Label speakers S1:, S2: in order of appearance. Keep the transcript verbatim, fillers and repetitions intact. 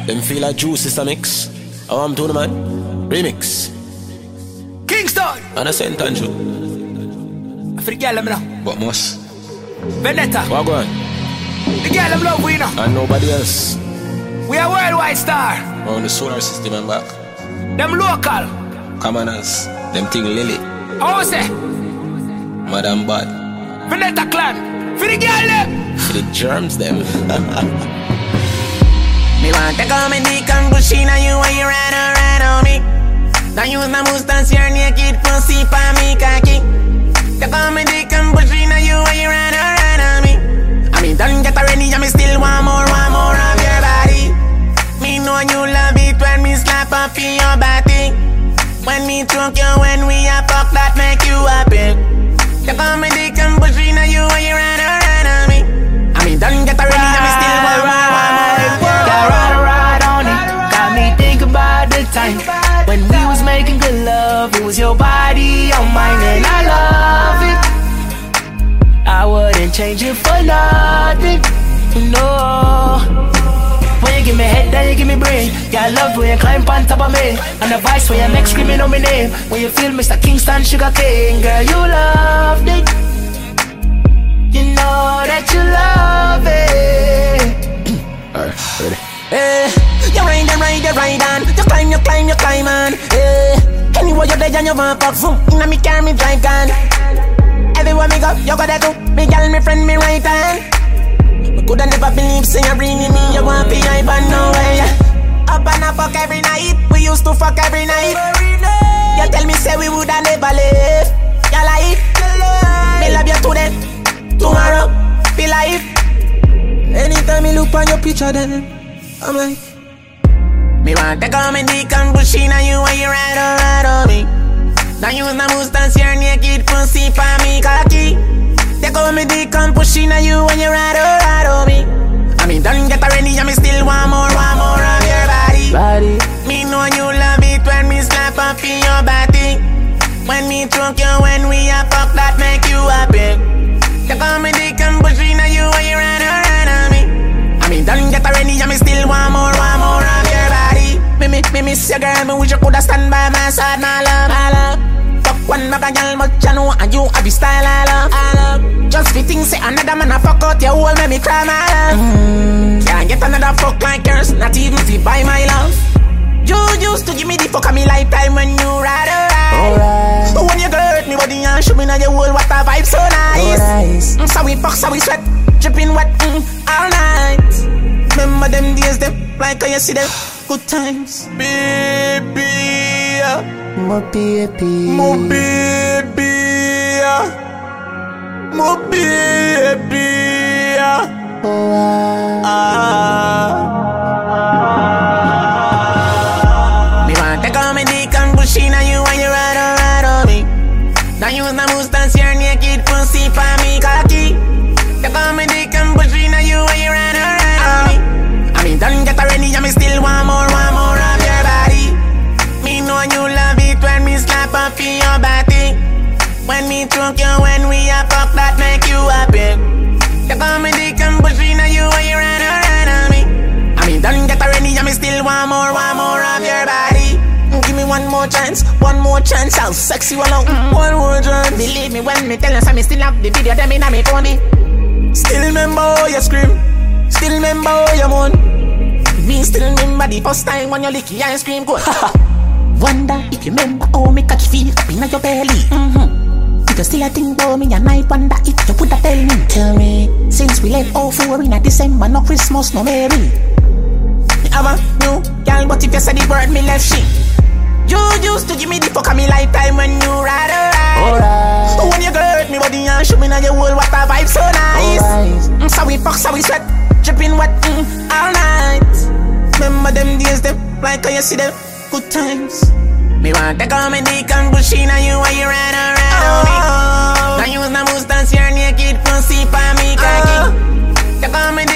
S1: Them feel like juice is a mix. Oh, I'm doing man. Remix.
S2: Kingston.
S1: And I sent Tanju.
S2: I for the girl them now.
S1: But must.
S2: Veneta.
S1: What go on?
S2: The girl them love we now.
S1: And nobody else.
S2: We are worldwide star.
S1: On the solar system and back.
S2: Them local.
S1: Commoners. Them thing Lily.
S2: How say?
S1: Madam Bad.
S2: Veneta clan. For the girl them.
S1: For the germs them.
S3: Me want to come and dick and pushing on you while you ride around on me. Don't use my mustache, your naked pussy for me cocky. To come and dick and pushing on you while you ride around on me. I mean, don't get ready, I me still want more, want more of your body. Me know you love it when me slap up in your body. When me choke you, when we a fuck, that make you happy. To come and dick and pushing on you while you ride around on me. I mean, don't get ready, I me still want more, want more.
S4: Time when we was making good love, it was your body on mine, and I love it. I wouldn't change it for nothing. No. When you give me head, then you give me brain. Yeah, I love when you climb on top of me, and the vice when you neck screaming on my name. When you feel Mister Kingston Sugar King, girl, you loved it. You know that you love it.
S1: Alright, ready.
S3: Eh, you ride and ride, you ride on. You climb, you climb, you climb on. Eh, anywhere you're there and you want pop food, inna me car, me drive gun. Everywhere me go, you got that too. Me girl, me friend, me right hand. Me coulda never believe, say you bringing me, you want be hype and no way. Up and a fuck every night, we used to fuck every night. You tell me say we woulda never live. You like, me love you today, tomorrow, be life. Anytime me look on your picture then I'm like, me want to come and dick and pushing on you while you ride on, ride on me. Don't use my mustache, your naked pussy for me cocky. They come and dick and pushing on you when you ride on, ride on me. I mean, don't get ready, I me still want more, want more of your body. body. Me know you love it when me slap up in your body. When me choke you, when we a fuck, that make you happy. They come and dick and pushing on you when you ride on, ride on me. I mean, don't get ready, I me still want more, want more of your body. Me, me, me miss your girl, me wish you coulda stand by my side, my love, my love. Fuck one mega girl, but you know, and you have the style, I love, I love. Just fitting, say another man a fuck out your hole, make me cry, my love. Mm. Can't get another fuck like yours, not even if you buy my love. You used to give me the fuck of me lifetime when you ride alright. But when you hurt me body and show me now your whole, what a vibe so nice. So nice. Mm, so we fuck, so we sweat, dripping wet mm, all night. Remember them days, them like how you see them good times. Baby,
S4: my baby,
S3: my baby, my baby.
S4: Oh, ah.
S3: Ah. Me want to come and dick and pushing on you when you ride on, ride on me. Don't use my mustache, your naked pussy for me cocky. You come and dick and pushing on you when you ride on, ride on me. I mean, don't get ready, I me still want more, want more of your body. Me know you love it when me slap up in your body. When me choke you, when we a fuck, that make you happy. You come and dick and pushing on you when you ride on, ride on me. I mean, don't get ready, I me still want more, want more of your body. Give me one more chance, one more chance, I'll sex you along. Mm, one more chance. Believe me when me tell you, so me still have the video, them in a me phone. Still remember how you scream, still remember how you moan. Me still remember the first time when you lick your ice cream cone. Wonder if you remember how me catch feel up in your belly. Mm-hmm. If you still a think about me, and I wonder if you would have tell me. Tell me, since we left all four in a December, no Christmas, no Merry. Me have a new girl, but if you say the word, me left shit. You used to give me the fuck of me lifetime when you ride alright. Alright. When you hurt me body and show me now your whole, what a vibe so nice. Right. Mm, so we fuck, so we sweat, dripping wet mm, all night. Remember them days, them like how you see them good times. Me want to come and dick and pushing on you while you ride around oh. me. Don't use my mustache, your naked pussy for me cocky. You come and